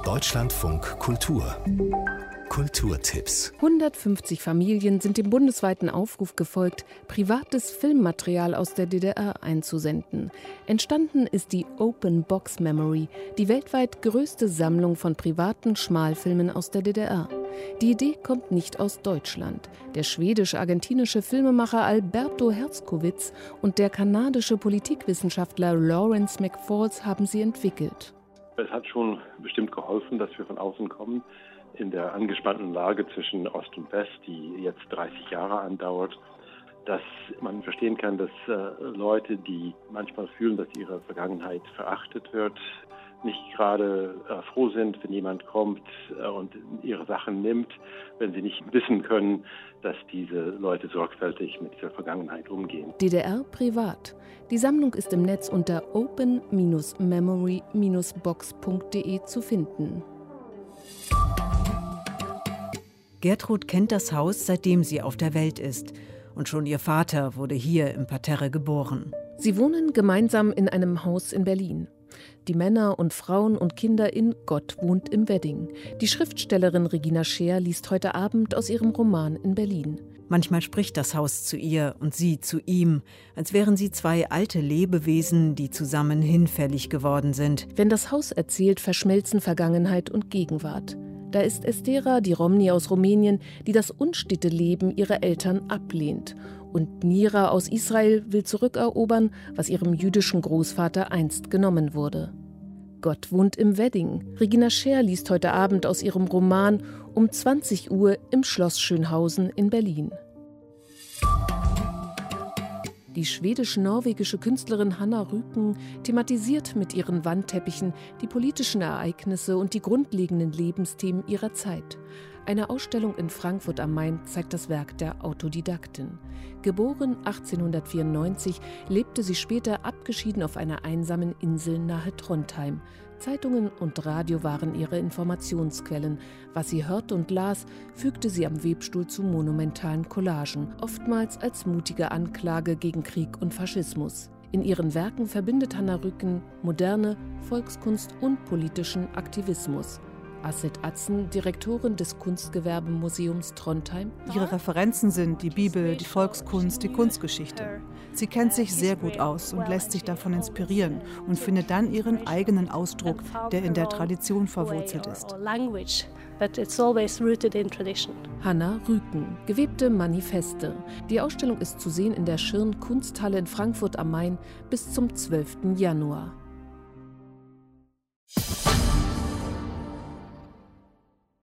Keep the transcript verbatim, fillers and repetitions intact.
Deutschlandfunk Kultur. Kulturtipps. hundertfünfzig Familien sind dem bundesweiten Aufruf gefolgt, privates Filmmaterial aus der D D R einzusenden. Entstanden ist die Open Box Memory, die weltweit größte Sammlung von privaten Schmalfilmen aus der D D R. Die Idee kommt nicht aus Deutschland. Der schwedisch-argentinische Filmemacher Alberto Herzkowitz und der kanadische Politikwissenschaftler Lawrence McFalls haben sie entwickelt. Es hat schon bestimmt geholfen, dass wir von außen kommen. In der angespannten Lage zwischen Ost und West, die jetzt dreißig Jahre andauert, dass man verstehen kann, dass äh, Leute, die manchmal fühlen, dass ihre Vergangenheit verachtet wird, nicht gerade äh, froh sind, wenn jemand kommt äh, und ihre Sachen nimmt, wenn sie nicht wissen können, dass diese Leute sorgfältig mit dieser Vergangenheit umgehen. D D R privat. Die Sammlung ist im Netz unter open memory box punkt de zu finden. Gertrud kennt das Haus, seitdem sie auf der Welt ist. Und schon ihr Vater wurde hier im Parterre geboren. Sie wohnen gemeinsam in einem Haus in Berlin. Die Männer und Frauen und Kinder in Gott wohnt im Wedding. Die Schriftstellerin Regina Scheer liest heute Abend aus ihrem Roman in Berlin. Manchmal spricht das Haus zu ihr und sie zu ihm, als wären sie zwei alte Lebewesen, die zusammen hinfällig geworden sind. Wenn das Haus erzählt, verschmelzen Vergangenheit und Gegenwart. Da ist Estera, die Romni aus Rumänien, die das unstete Leben ihrer Eltern ablehnt. Und Nira aus Israel will zurückerobern, was ihrem jüdischen Großvater einst genommen wurde. Gott wohnt im Wedding. Regina Scheer liest heute Abend aus ihrem Roman um zwanzig Uhr im Schloss Schönhausen in Berlin. Die schwedisch-norwegische Künstlerin Hanna Rüken thematisiert mit ihren Wandteppichen die politischen Ereignisse und die grundlegenden Lebensthemen ihrer Zeit. Eine Ausstellung in Frankfurt am Main zeigt das Werk der Autodidaktin. Geboren achtzehnhundertvierundneunzig, lebte sie später abgeschieden auf einer einsamen Insel nahe Trondheim. Zeitungen und Radio waren ihre Informationsquellen. Was sie hörte und las, fügte sie am Webstuhl zu monumentalen Collagen, oftmals als mutige Anklage gegen Krieg und Faschismus. In ihren Werken verbindet Hanna Rüken moderne Volkskunst und politischen Aktivismus. Astrid Atzen, Direktorin des Kunstgewerbemuseums Trondheim. Ihre Referenzen sind die Bibel, die Volkskunst, die Kunstgeschichte. Sie kennt sich sehr gut aus und lässt sich davon inspirieren und findet dann ihren eigenen Ausdruck, der in der Tradition verwurzelt ist. Hanna Rüken, gewebte Manifeste. Die Ausstellung ist zu sehen in der Schirn Kunsthalle in Frankfurt am Main bis zum zwölften Januar.